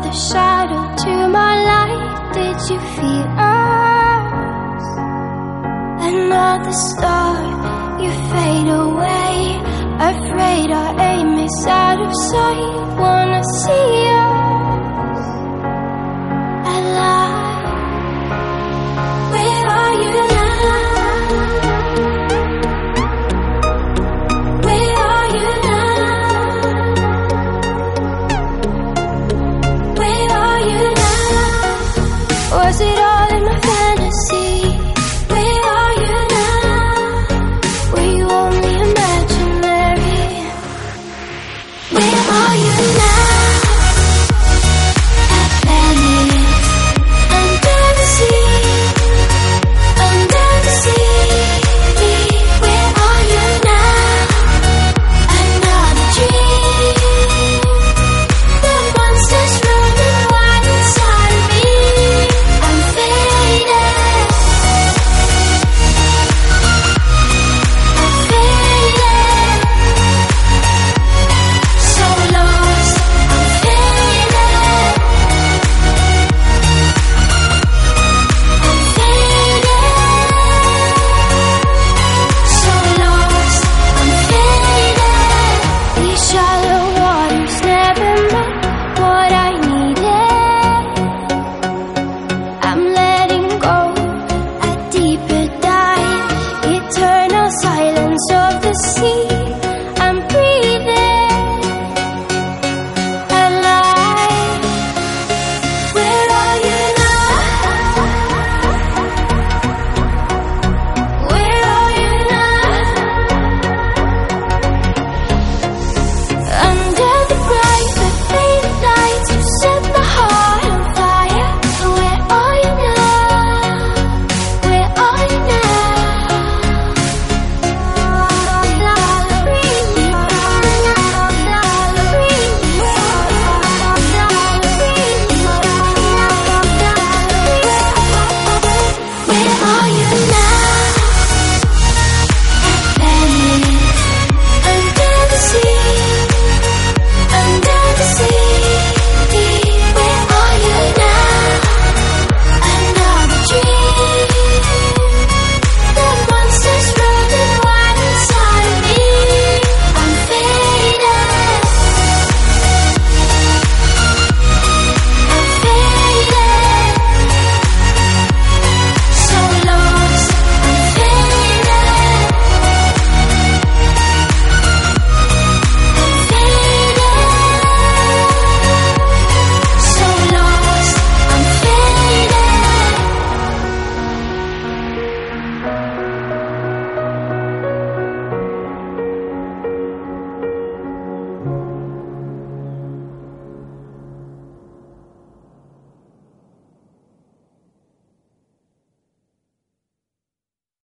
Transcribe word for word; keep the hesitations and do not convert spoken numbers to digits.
another shadow to my light. Did you feel us? Another star, you fade away. Afraid our aim is out of sight. Wanna see us alive. Where are you now? Where are you now? Where are you now? Was it all in my fantasy?